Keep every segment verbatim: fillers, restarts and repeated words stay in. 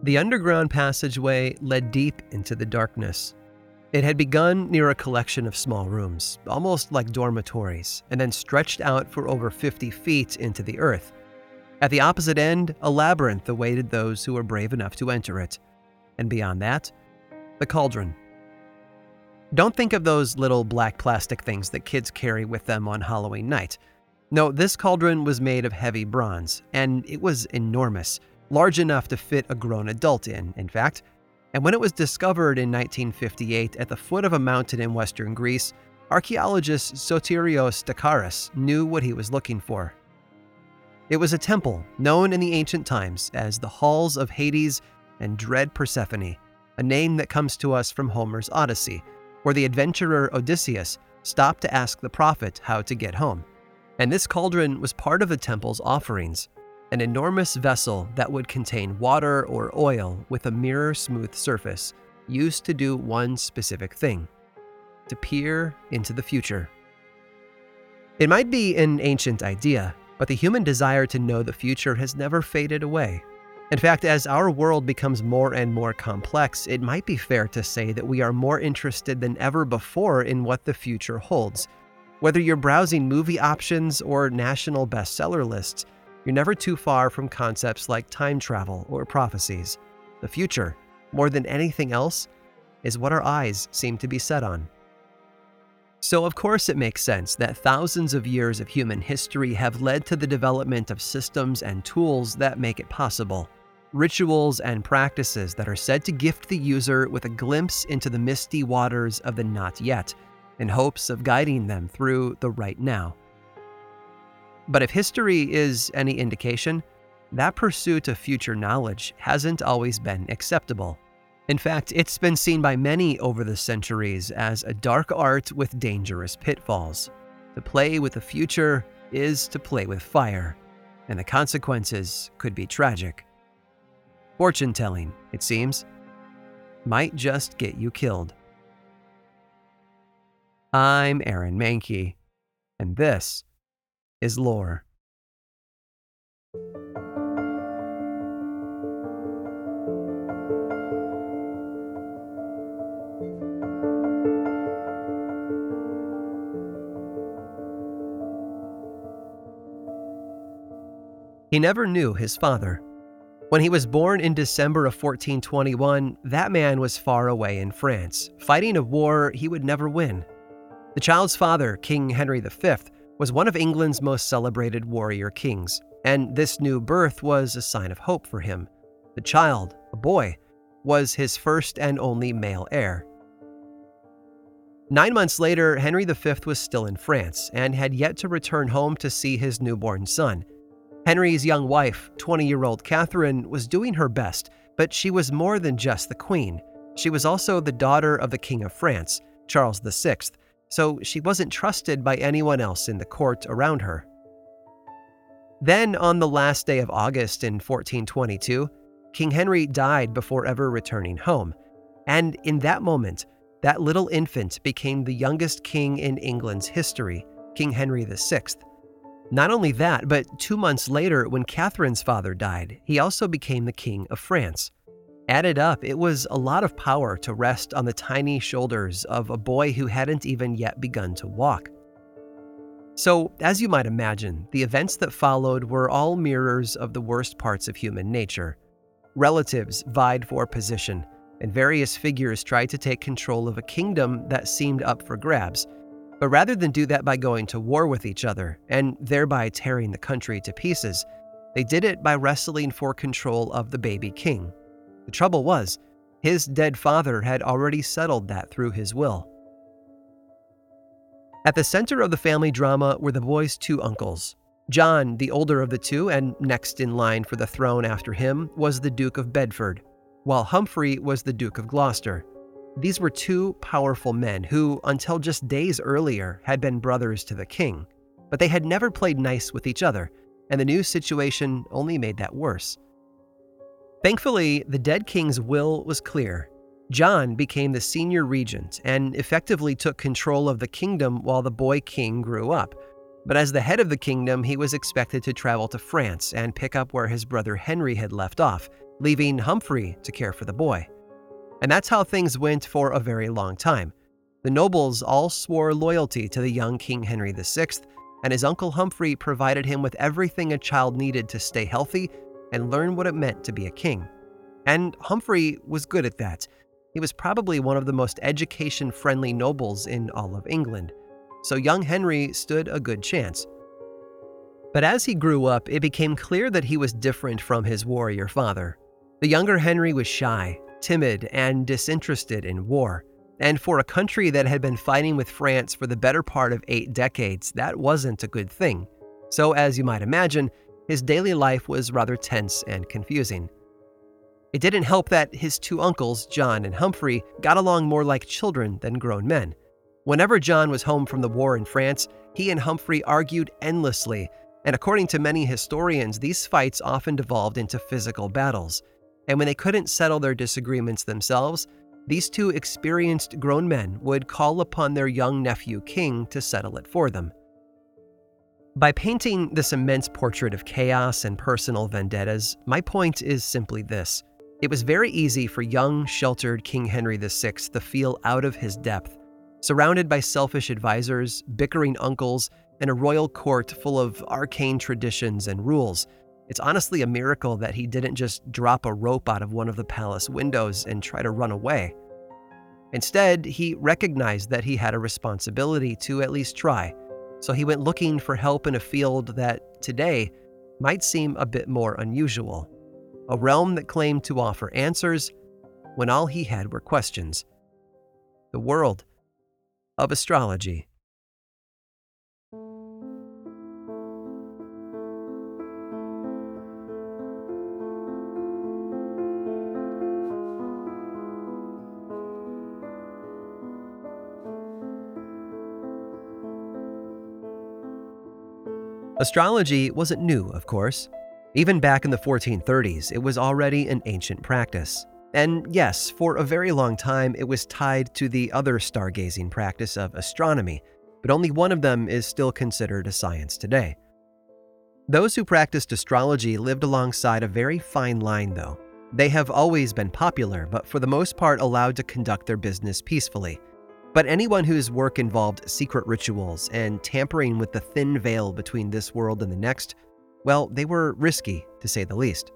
The underground passageway led deep into the darkness. It had begun near a collection of small rooms, almost like dormitories, and then stretched out for over fifty feet into the earth. At the opposite end, a labyrinth awaited those who were brave enough to enter it. And beyond that, the cauldron. Don't think of those little black plastic things that kids carry with them on Halloween night. No, this cauldron was made of heavy bronze, and it was enormous, large enough to fit a grown adult in, in fact. And when it was discovered in nineteen fifty-eight at the foot of a mountain in western Greece, archaeologist Sotirios Stakaris knew what he was looking for. It was a temple known in the ancient times as the Halls of Hades and Dread Persephone, a name that comes to us from Homer's Odyssey, where the adventurer Odysseus stopped to ask the prophet how to get home. And this cauldron was part of the temple's offerings, an enormous vessel that would contain water or oil with a mirror-smooth surface, used to do one specific thing: to peer into the future. It might be an ancient idea, but the human desire to know the future has never faded away. In fact, as our world becomes more and more complex, it might be fair to say that we are more interested than ever before in what the future holds. Whether you're browsing movie options or national bestseller lists, you're never too far from concepts like time travel or prophecies. The future, more than anything else, is what our eyes seem to be set on. So of course it makes sense that thousands of years of human history have led to the development of systems and tools that make it possible. Rituals and practices that are said to gift the user with a glimpse into the misty waters of the not yet, in hopes of guiding them through the right now. But if history is any indication, that pursuit of future knowledge hasn't always been acceptable. In fact, it's been seen by many over the centuries as a dark art with dangerous pitfalls. To play with the future is to play with fire, and the consequences could be tragic. Fortune-telling, it seems, might just get you killed. I'm Aaron Mahnke, and this is Lore. He never knew his father. When he was born in December of fourteen twenty-one, that man was far away in France, fighting a war he would never win. The child's father, King Henry the Fifth, was one of England's most celebrated warrior kings, and this new birth was a sign of hope for him. The child, a boy, was his first and only male heir. Nine months later, Henry the Fifth was still in France and had yet to return home to see his newborn son. Henry's young wife, twenty-year-old Catherine, was doing her best, but she was more than just the queen. She was also the daughter of the King of France, Charles the Sixth, so she wasn't trusted by anyone else in the court around her. Then, on the last day of August in fourteen twenty-two, King Henry died before ever returning home, and in that moment, that little infant became the youngest king in England's history, King Henry the Sixth. Not only that, but two months later, when Catherine's father died, he also became the King of France. Added up, it was a lot of power to rest on the tiny shoulders of a boy who hadn't even yet begun to walk. So, as you might imagine, the events that followed were all mirrors of the worst parts of human nature. Relatives vied for position, and various figures tried to take control of a kingdom that seemed up for grabs. But rather than do that by going to war with each other, and thereby tearing the country to pieces, they did it by wrestling for control of the baby king. The trouble was, his dead father had already settled that through his will. At the center of the family drama were the boy's two uncles. John, the older of the two, and next in line for the throne after him, was the Duke of Bedford, while Humphrey was the Duke of Gloucester. These were two powerful men who, until just days earlier, had been brothers to the king. But they had never played nice with each other, and the new situation only made that worse. Thankfully, the dead king's will was clear. John became the senior regent and effectively took control of the kingdom while the boy king grew up. But as the head of the kingdom, he was expected to travel to France and pick up where his brother Henry had left off, leaving Humphrey to care for the boy. And that's how things went for a very long time. The nobles all swore loyalty to the young King Henry the Sixth, and his uncle Humphrey provided him with everything a child needed to stay healthy and learn what it meant to be a king. And Humphrey was good at that. He was probably one of the most education-friendly nobles in all of England, so young Henry stood a good chance. But as he grew up, it became clear that he was different from his warrior father. The younger Henry was shy, timid, and disinterested in war. And for a country that had been fighting with France for the better part of eight decades, that wasn't a good thing. So as you might imagine, his daily life was rather tense and confusing. It didn't help that his two uncles, John and Humphrey, got along more like children than grown men. Whenever John was home from the war in France, he and Humphrey argued endlessly, and according to many historians, these fights often devolved into physical battles. And when they couldn't settle their disagreements themselves, these two experienced grown men would call upon their young nephew King to settle it for them. By painting this immense portrait of chaos and personal vendettas, my point is simply this. It was very easy for young, sheltered King Henry the Sixth to feel out of his depth, surrounded by selfish advisors, bickering uncles, and a royal court full of arcane traditions and rules. It's honestly a miracle that he didn't just drop a rope out of one of the palace windows and try to run away. Instead, he recognized that he had a responsibility to at least try, so he went looking for help in a field that, today, might seem a bit more unusual. A realm that claimed to offer answers when all he had were questions. The world of astrology. Astrology wasn't new, of course. Even back in the fourteen thirties, it was already an ancient practice. And yes, for a very long time, it was tied to the other stargazing practice of astronomy, but only one of them is still considered a science today. Those who practiced astrology lived alongside a very fine line, though. They have always been popular, but for the most part allowed to conduct their business peacefully. But anyone whose work involved secret rituals and tampering with the thin veil between this world and the next, well, they were risky, to say the least.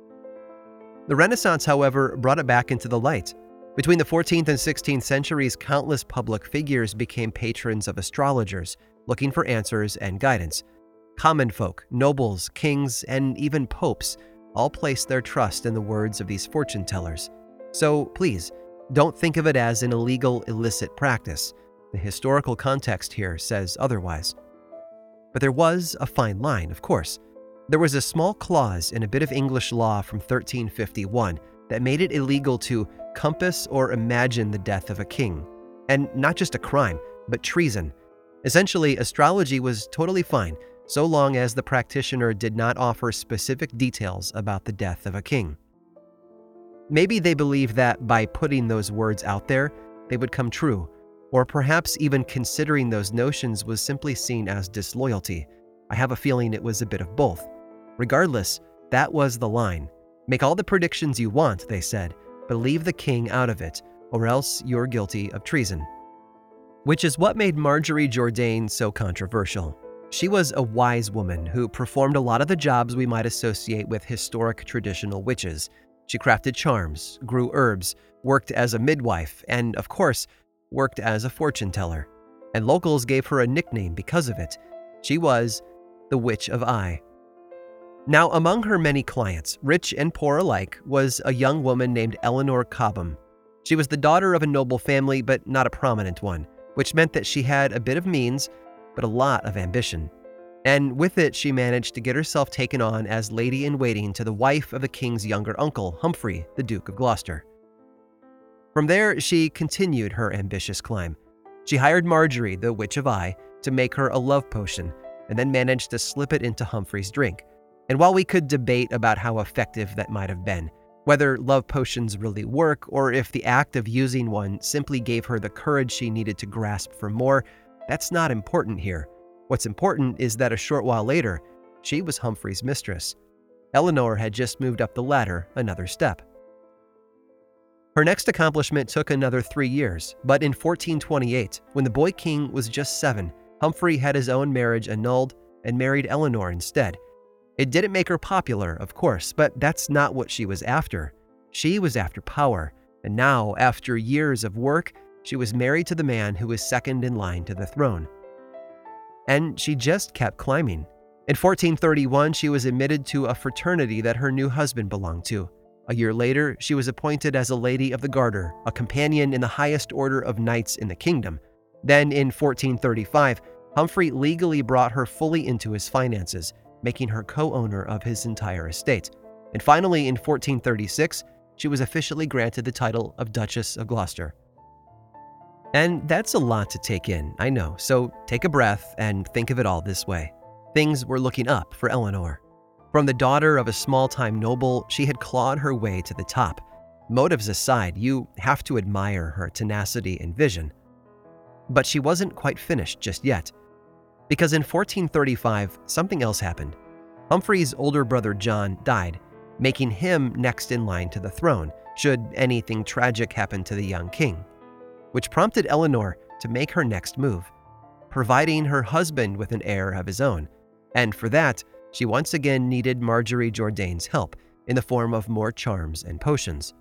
The Renaissance, however, brought it back into the light. Between the fourteenth and sixteenth centuries, countless public figures became patrons of astrologers, looking for answers and guidance. Common folk, nobles, kings, and even popes all placed their trust in the words of these fortune tellers. So please, don't think of it as an illegal, illicit practice. The historical context here says otherwise. But there was a fine line, of course. There was a small clause in a bit of English law from thirteen fifty-one that made it illegal to compass or imagine the death of a king. And not just a crime, but treason. Essentially, astrology was totally fine, so long as the practitioner did not offer specific details about the death of a king. Maybe they believed that by putting those words out there, they would come true, or perhaps even considering those notions was simply seen as disloyalty. I have a feeling it was a bit of both. Regardless, that was the line. Make all the predictions you want, they said, but leave the king out of it, or else you're guilty of treason. Which is what made Marjorie Jourdain so controversial. She was a wise woman who performed a lot of the jobs we might associate with historic traditional witches. She crafted charms, grew herbs, worked as a midwife, and, of course, worked as a fortune teller. And locals gave her a nickname because of it. She was the Witch of Eye. Now, among her many clients, rich and poor alike, was a young woman named Eleanor Cobham. She was the daughter of a noble family, but not a prominent one, which meant that she had a bit of means, but a lot of ambition. And with it, she managed to get herself taken on as lady-in-waiting to the wife of the king's younger uncle, Humphrey, the Duke of Gloucester. From there, she continued her ambitious climb. She hired Marjorie, the Witch of Eye, to make her a love potion, and then managed to slip it into Humphrey's drink. And while we could debate about how effective that might have been, whether love potions really work or if the act of using one simply gave her the courage she needed to grasp for more, that's not important here. What's important is that a short while later, she was Humphrey's mistress. Eleanor had just moved up the ladder another step. Her next accomplishment took another three years, but in fourteen twenty-eight, when the boy king was just seven, Humphrey had his own marriage annulled and married Eleanor instead. It didn't make her popular, of course, but that's not what she was after. She was after power, and now, after years of work, she was married to the man who was second in line to the throne. And she just kept climbing. In fourteen thirty-one, she was admitted to a fraternity that her new husband belonged to. A year later, she was appointed as a Lady of the Garter, a companion in the highest order of knights in the kingdom. Then, in fourteen thirty-five, Humphrey legally brought her fully into his finances, making her co-owner of his entire estate. And finally, in fourteen thirty-six, she was officially granted the title of Duchess of Gloucester. And that's a lot to take in, I know, so take a breath and think of it all this way. Things were looking up for Eleanor. From the daughter of a small-time noble, she had clawed her way to the top. Motives aside, you have to admire her tenacity and vision. But she wasn't quite finished just yet. Because in fourteen thirty-five, something else happened. Humphrey's older brother John died, making him next in line to the throne, should anything tragic happen to the young king, which prompted Eleanor to make her next move, providing her husband with an heir of his own. And for that, she once again needed Marjorie Jourdain's help in the form of more charms and potions.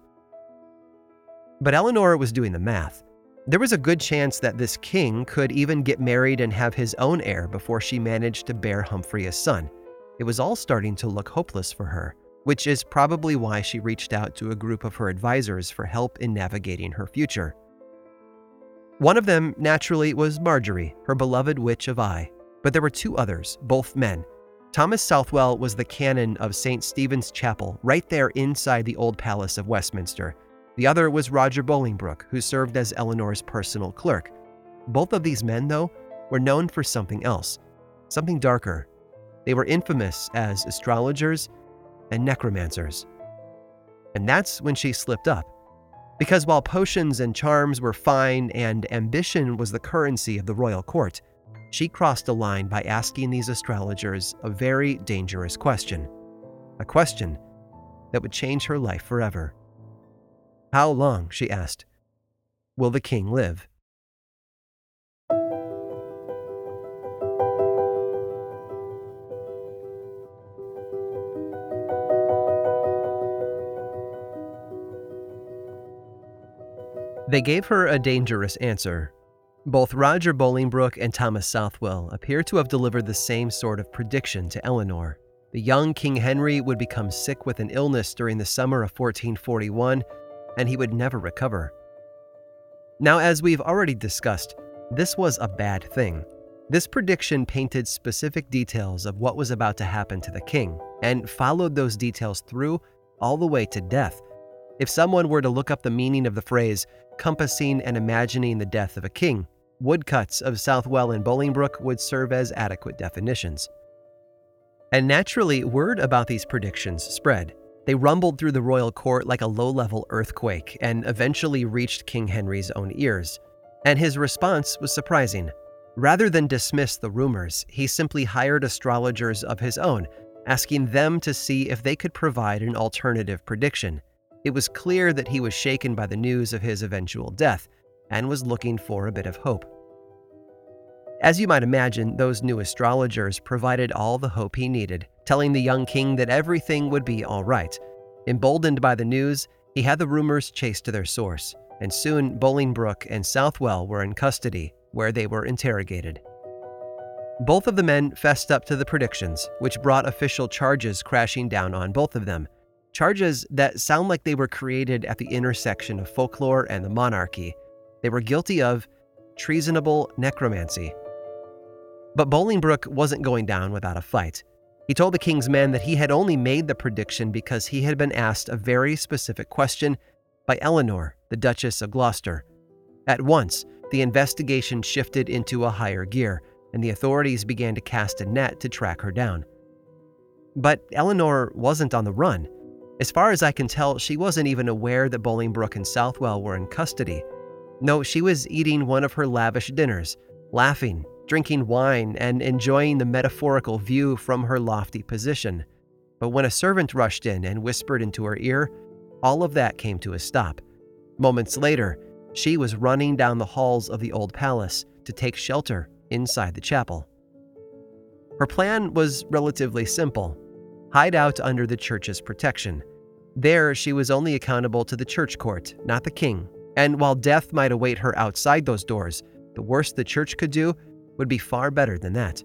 But Eleanor was doing the math. There was a good chance that this king could even get married and have his own heir before she managed to bear Humphrey a son. It was all starting to look hopeless for her, which is probably why she reached out to a group of her advisors for help in navigating her future. One of them, naturally, was Marjorie, her beloved Witch of Eye. But there were two others, both men. Thomas Southwell was the canon of Saint Stephen's Chapel, right there inside the Old Palace of Westminster. The other was Roger Bolingbroke, who served as Eleanor's personal clerk. Both of these men, though, were known for something else, something darker. They were infamous as astrologers and necromancers. And that's when she slipped up. Because while potions and charms were fine and ambition was the currency of the royal court, she crossed a line by asking these astrologers a very dangerous question. A question that would change her life forever. How long, she asked, will the king live? They gave her a dangerous answer. Both Roger Bolingbroke and Thomas Southwell appear to have delivered the same sort of prediction to Eleanor. The young King Henry would become sick with an illness during the summer of fourteen forty-one, and he would never recover. Now, as we've already discussed, this was a bad thing. This prediction painted specific details of what was about to happen to the king, and followed those details through all the way to death. If someone were to look up the meaning of the phrase, compassing and imagining the death of a king, woodcuts of Southwell and Bolingbroke would serve as adequate definitions. And naturally, word about these predictions spread. They rumbled through the royal court like a low-level earthquake and eventually reached King Henry's own ears. And his response was surprising. Rather than dismiss the rumors, he simply hired astrologers of his own, asking them to see if they could provide an alternative prediction. It was clear that he was shaken by the news of his eventual death and was looking for a bit of hope. As you might imagine, those new astrologers provided all the hope he needed, telling the young king that everything would be all right. Emboldened by the news, he had the rumors chased to their source, and soon Bolingbroke and Southwell were in custody, where they were interrogated. Both of the men fessed up to the predictions, which brought official charges crashing down on both of them. Charges that sound like they were created at the intersection of folklore and the monarchy. They were guilty of treasonable necromancy. But Bolingbroke wasn't going down without a fight. He told the king's men that he had only made the prediction because he had been asked a very specific question by Eleanor, the Duchess of Gloucester. At once, the investigation shifted into a higher gear, and the authorities began to cast a net to track her down. But Eleanor wasn't on the run. As far as I can tell, she wasn't even aware that Bolingbroke and Southwell were in custody. No, she was eating one of her lavish dinners, laughing, drinking wine, and enjoying the metaphorical view from her lofty position. But when a servant rushed in and whispered into her ear, all of that came to a stop. Moments later, she was running down the halls of the old palace to take shelter inside the chapel. Her plan was relatively simple: hide out under the church's protection. There, she was only accountable to the church court, not the king, and while death might await her outside those doors, the worst the church could do would be far better than that.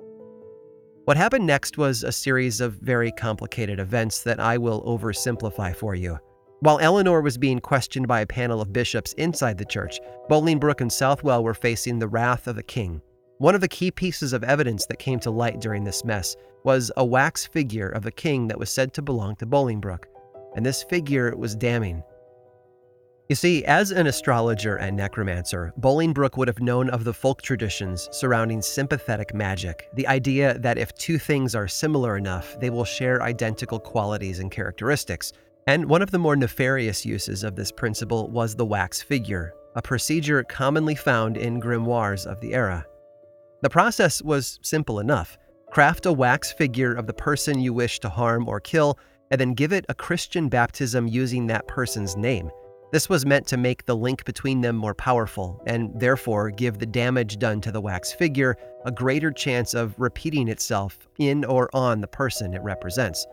What happened next was a series of very complicated events that I will oversimplify for you. While Eleanor was being questioned by a panel of bishops inside the church, Bolingbroke and Southwell were facing the wrath of the king. One of the key pieces of evidence that came to light during this mess was a wax figure of the king that was said to belong to Bolingbroke, and this figure was damning. You see, as an astrologer and necromancer, Bolingbroke would have known of the folk traditions surrounding sympathetic magic, the idea that if two things are similar enough, they will share identical qualities and characteristics. And one of the more nefarious uses of this principle was the wax figure, a procedure commonly found in grimoires of the era. The process was simple enough. Craft a wax figure of the person you wish to harm or kill, and then give it a Christian baptism using that person's name. This was meant to make the link between them more powerful, and therefore give the damage done to the wax figure a greater chance of repeating itself in or on the person it represents.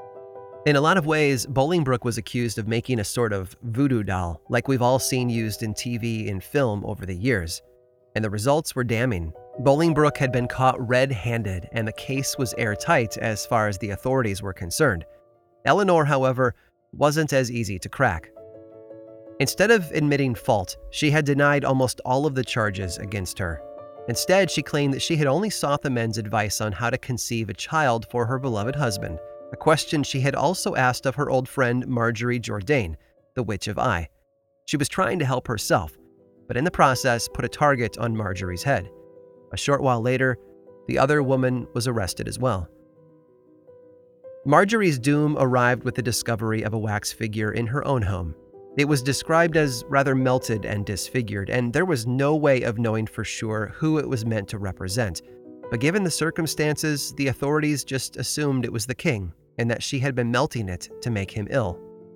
In a lot of ways, Bolingbroke was accused of making a sort of voodoo doll, like we've all seen used in T V and film over the years. And the results were damning. Bolingbroke had been caught red-handed, and the case was airtight as far as the authorities were concerned. Eleanor, however, wasn't as easy to crack. Instead of admitting fault, she had denied almost all of the charges against her. Instead, she claimed that she had only sought the men's advice on how to conceive a child for her beloved husband, a question she had also asked of her old friend Marjorie Jourdain, the Witch of Eye. She was trying to help herself, but in the process put a target on Marjorie's head. A short while later, the other woman was arrested as well. Marjorie's doom arrived with the discovery of a wax figure in her own home. It was described as rather melted and disfigured, and there was no way of knowing for sure who it was meant to represent. But given the circumstances, the authorities just assumed it was the king, and that she had been melting it to make him ill.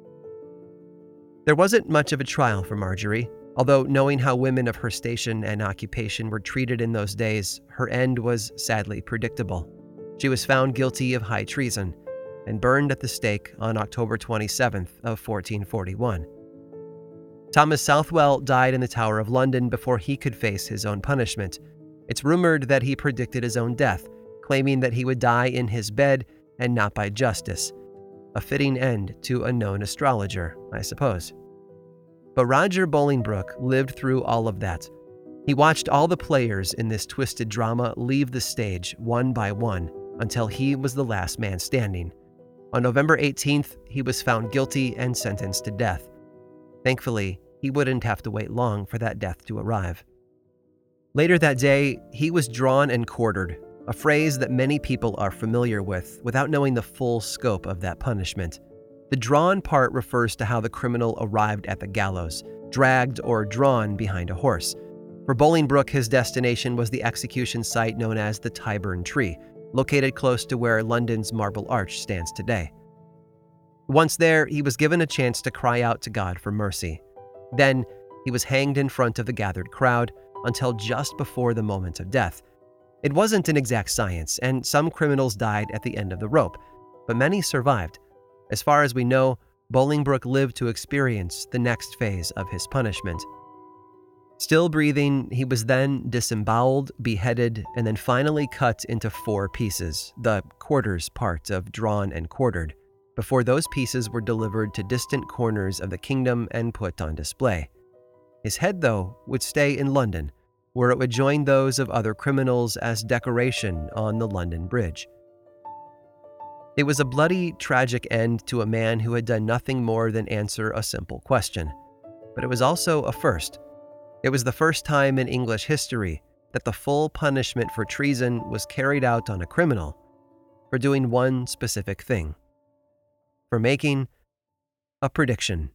There wasn't much of a trial for Marjorie, although knowing how women of her station and occupation were treated in those days, her end was sadly predictable. She was found guilty of high treason and burned at the stake on October twenty-seventh of fourteen forty-one. Thomas Southwell died in the Tower of London before he could face his own punishment. It's rumored that he predicted his own death, claiming that he would die in his bed and not by justice. A fitting end to a known astrologer, I suppose. But Roger Bolingbroke lived through all of that. He watched all the players in this twisted drama leave the stage one by one until he was the last man standing. On November eighteenth, he was found guilty and sentenced to death. Thankfully, he wouldn't have to wait long for that death to arrive. Later that day, he was drawn and quartered, a phrase that many people are familiar with without knowing the full scope of that punishment. The drawn part refers to how the criminal arrived at the gallows, dragged or drawn behind a horse. For Bolingbroke, his destination was the execution site known as the Tyburn Tree, located close to where London's Marble Arch stands today. Once there, he was given a chance to cry out to God for mercy. Then, he was hanged in front of the gathered crowd until just before the moment of death. It wasn't an exact science, and some criminals died at the end of the rope, but many survived. As far as we know, Bolingbroke lived to experience the next phase of his punishment. Still breathing, he was then disemboweled, beheaded, and then finally cut into four pieces, the quarters part of drawn and quartered, before those pieces were delivered to distant corners of the kingdom and put on display. His head, though, would stay in London, where it would join those of other criminals as decoration on the London Bridge. It was a bloody, tragic end to a man who had done nothing more than answer a simple question. But it was also a first. It was the first time in English history that the full punishment for treason was carried out on a criminal for doing one specific thing: for making a prediction.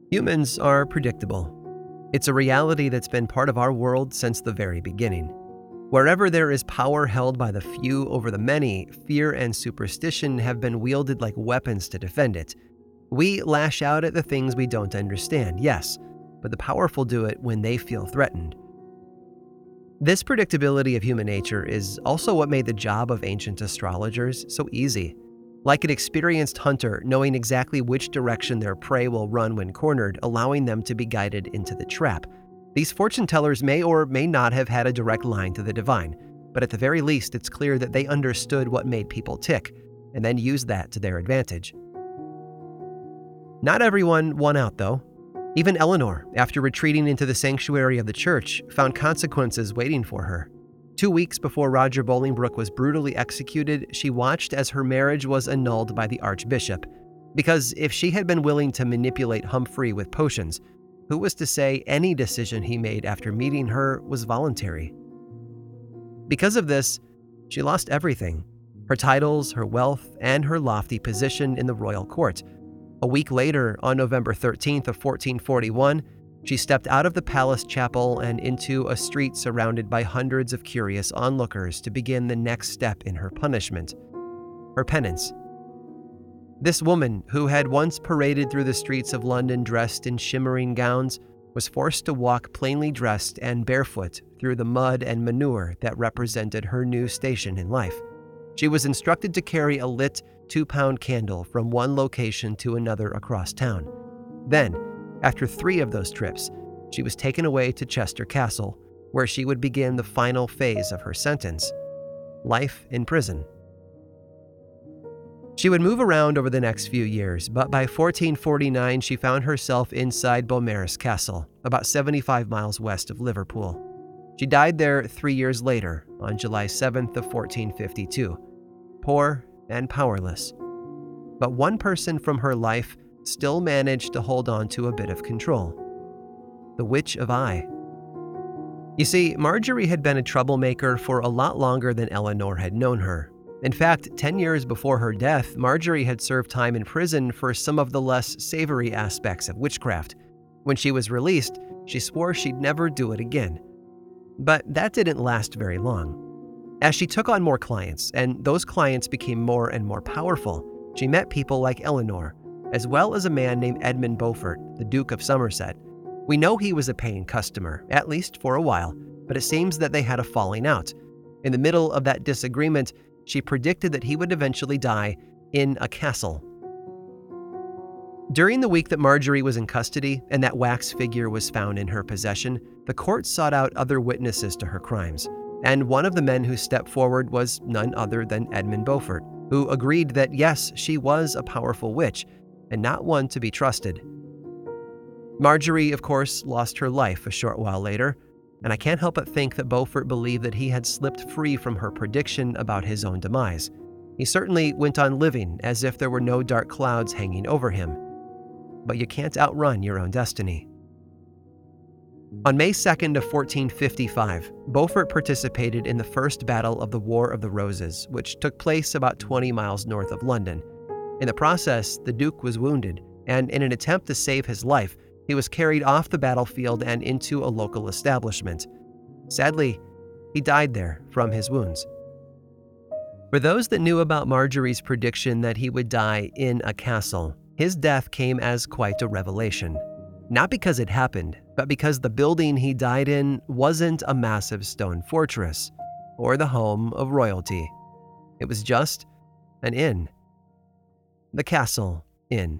Humans are predictable. It's a reality that's been part of our world since the very beginning. Wherever there is power held by the few over the many, fear and superstition have been wielded like weapons to defend it. We lash out at the things we don't understand, yes, but the powerful do it when they feel threatened. This predictability of human nature is also what made the job of ancient astrologers so easy. Like an experienced hunter knowing exactly which direction their prey will run when cornered, allowing them to be guided into the trap. These fortune tellers may or may not have had a direct line to the divine, but at the very least it's clear that they understood what made people tick, and then used that to their advantage. Not everyone won out, though. Even Eleanor, after retreating into the sanctuary of the church, found consequences waiting for her. Two weeks before Roger Bolingbroke was brutally executed, she watched as her marriage was annulled by the Archbishop. Because if she had been willing to manipulate Humphrey with potions, who was to say any decision he made after meeting her was voluntary? Because of this, she lost everything: her titles, her wealth, and her lofty position in the royal court. A week later, on November thirteenth of fourteen forty-one, she stepped out of the palace chapel and into a street surrounded by hundreds of curious onlookers to begin the next step in her punishment, her penance. This woman, who had once paraded through the streets of London dressed in shimmering gowns, was forced to walk plainly dressed and barefoot through the mud and manure that represented her new station in life. She was instructed to carry a lit two-pound candle from one location to another across town. Then, after three of those trips, she was taken away to Chester Castle, where she would begin the final phase of her sentence: life in prison. She would move around over the next few years, but by fourteen forty-nine she found herself inside Beaumaris Castle, about seventy-five miles west of Liverpool. She died there three years later, on July seventh of fourteen fifty-two, poor and powerless. But one person from her life still managed to hold on to a bit of control: the Witch of Eye. You see, Marjorie had been a troublemaker for a lot longer than Eleanor had known her. In fact, ten years before her death, Marjorie had served time in prison for some of the less savory aspects of witchcraft. When she was released, she swore she'd never do it again. But that didn't last very long. As she took on more clients, and those clients became more and more powerful, she met people like Eleanor, as well as a man named Edmund Beaufort, the Duke of Somerset. We know he was a paying customer, at least for a while, but it seems that they had a falling out. In the middle of that disagreement, she predicted that he would eventually die in a castle. During the week that Marjorie was in custody and that wax figure was found in her possession, the court sought out other witnesses to her crimes, and one of the men who stepped forward was none other than Edmund Beaufort, who agreed that yes, she was a powerful witch, and not one to be trusted. Marjorie, of course, lost her life a short while later, and I can't help but think that Beaufort believed that he had slipped free from her prediction about his own demise. He certainly went on living as if there were no dark clouds hanging over him. But you can't outrun your own destiny. On May second of fourteen fifty-five, Beaufort participated in the First Battle of the War of the Roses, which took place about twenty miles north of London. In the process, the Duke was wounded, and in an attempt to save his life, he was carried off the battlefield and into a local establishment. Sadly, he died there from his wounds. For those that knew about Marjorie's prediction that he would die in a castle, his death came as quite a revelation. Not because it happened, but because the building he died in wasn't a massive stone fortress or the home of royalty. It was just an inn. The Castle Inn.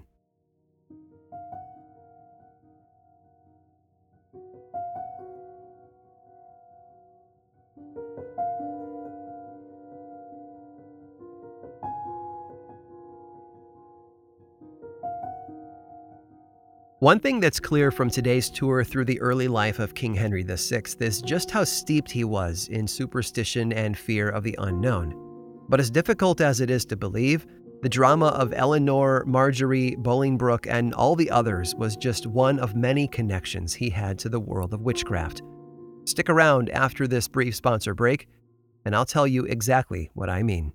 One thing that's clear from today's tour through the early life of King Henry the Sixth is just how steeped he was in superstition and fear of the unknown. But as difficult as it is to believe, the drama of Eleanor, Marjorie, Bolingbroke, and all the others was just one of many connections he had to the world of witchcraft. Stick around after this brief sponsor break, and I'll tell you exactly what I mean.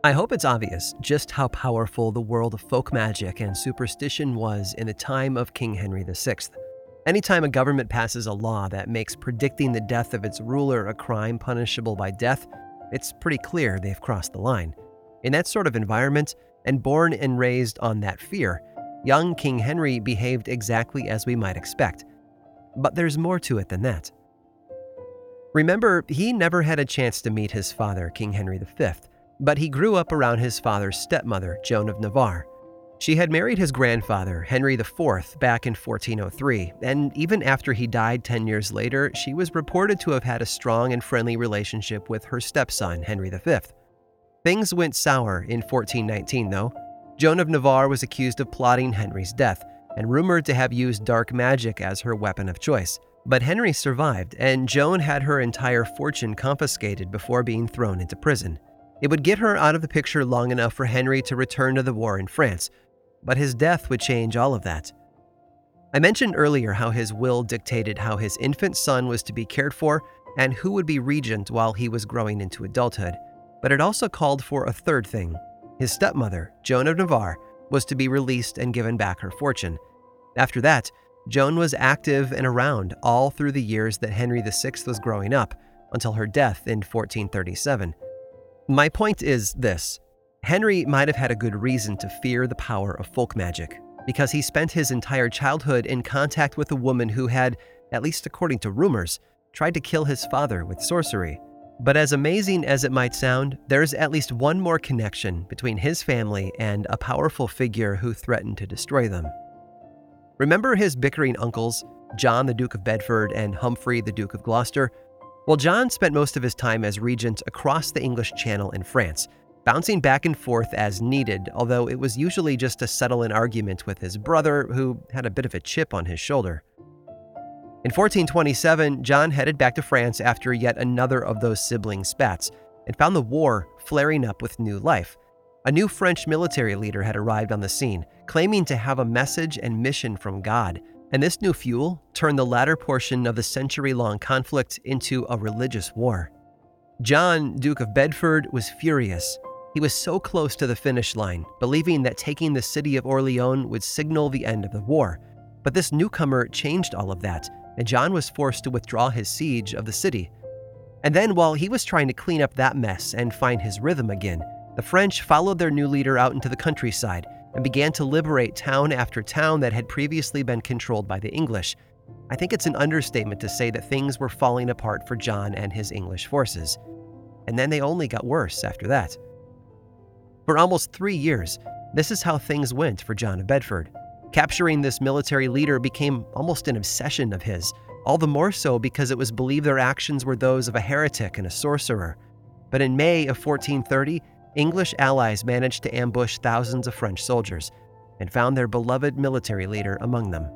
I hope it's obvious just how powerful the world of folk magic and superstition was in the time of King Henry the Sixth. Anytime a government passes a law that makes predicting the death of its ruler a crime punishable by death, it's pretty clear they've crossed the line. In that sort of environment, and born and raised on that fear, young King Henry behaved exactly as we might expect. But there's more to it than that. Remember, he never had a chance to meet his father, King Henry the Fifth, but he grew up around his father's stepmother, Joan of Navarre. She had married his grandfather, Henry the Fourth, back in fourteen oh three, and even after he died ten years later, she was reported to have had a strong and friendly relationship with her stepson, Henry the Fifth. Things went sour in fourteen nineteen, though. Joan of Navarre was accused of plotting Henry's death, and rumored to have used dark magic as her weapon of choice. But Henry survived, and Joan had her entire fortune confiscated before being thrown into prison. It would get her out of the picture long enough for Henry to return to the war in France, but his death would change all of that. I mentioned earlier how his will dictated how his infant son was to be cared for and who would be regent while he was growing into adulthood, but it also called for a third thing. His stepmother, Joan of Navarre, was to be released and given back her fortune. After that, Joan was active and around all through the years that Henry the Sixth was growing up, until her death in fourteen thirty-seven. My point is this. Henry might have had a good reason to fear the power of folk magic, because he spent his entire childhood in contact with a woman who had, at least according to rumors, tried to kill his father with sorcery. But as amazing as it might sound, there's at least one more connection between his family and a powerful figure who threatened to destroy them. Remember his bickering uncles, John the Duke of Bedford and Humphrey the Duke of Gloucester? Well, John spent most of his time as regent across the English Channel in France, bouncing back and forth as needed, although it was usually just to settle an argument with his brother, who had a bit of a chip on his shoulder. In fourteen twenty-seven, John headed back to France after yet another of those sibling spats, and found the war flaring up with new life. A new French military leader had arrived on the scene, claiming to have a message and mission from God, and this new fuel turned the latter portion of the century-long conflict into a religious war. John, Duke of Bedford, was furious. He was so close to the finish line, believing that taking the city of Orleans would signal the end of the war. But this newcomer changed all of that, and John was forced to withdraw his siege of the city. And then, while he was trying to clean up that mess and find his rhythm again, the French followed their new leader out into the countryside and began to liberate town after town that had previously been controlled by the English. I think it's an understatement to say that things were falling apart for John and his English forces. And then they only got worse after that. For almost three years, this is how things went for John of Bedford. Capturing this military leader became almost an obsession of his, all the more so because it was believed their actions were those of a heretic and a sorcerer. But in May of fourteen thirty, English allies managed to ambush thousands of French soldiers and found their beloved military leader among them.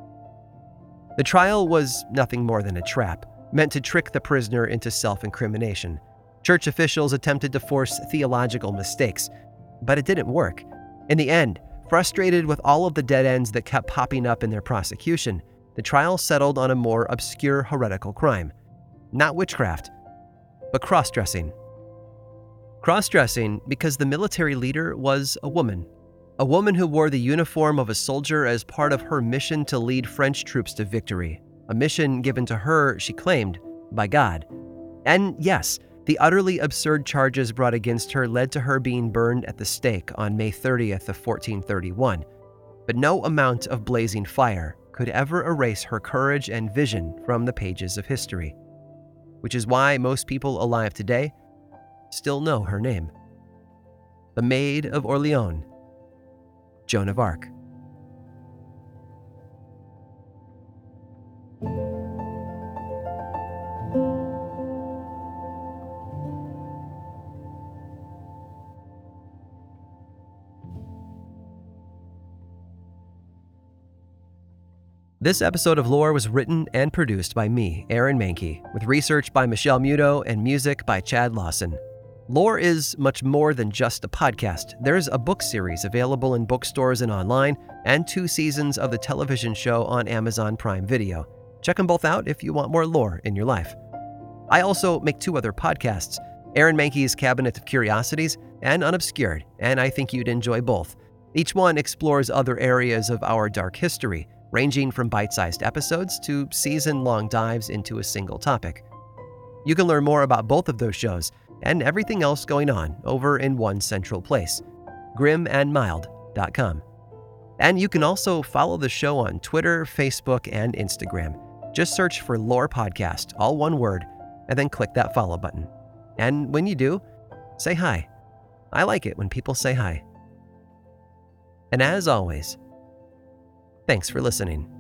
The trial was nothing more than a trap, meant to trick the prisoner into self-incrimination. Church officials attempted to force theological mistakes, but it didn't work. In the end, frustrated with all of the dead ends that kept popping up in their prosecution, the trial settled on a more obscure heretical crime. Not witchcraft, but cross-dressing. Cross-dressing because the military leader was a woman. A woman who wore the uniform of a soldier as part of her mission to lead French troops to victory. A mission given to her, she claimed, by God. And yes, the utterly absurd charges brought against her led to her being burned at the stake on May thirtieth of fourteen thirty-one. But no amount of blazing fire could ever erase her courage and vision from the pages of history. Which is why most people alive today still know her name. The Maid of Orleans, Joan of Arc. This episode of Lore was written and produced by me, Aaron Mahnke, with research by Michelle Muto and music by Chad Lawson. Lore is much more than just a podcast. There's a book series available in bookstores and online, and two seasons of the television show on Amazon Prime Video. Check them both out if you want more lore in your life. I also make two other podcasts. Aaron Mahnke's Cabinet of Curiosities and Unobscured, and I think you'd enjoy both. Each one explores other areas of our dark history, ranging from bite-sized episodes to season-long dives into a single topic. You can learn more about both of those shows and everything else going on over in one central place, grim and mild dot com. And you can also follow the show on Twitter, Facebook, and Instagram. Just search for Lore Podcast, all one word, and then click that follow button. And when you do, say hi. I like it when people say hi. And as always, thanks for listening.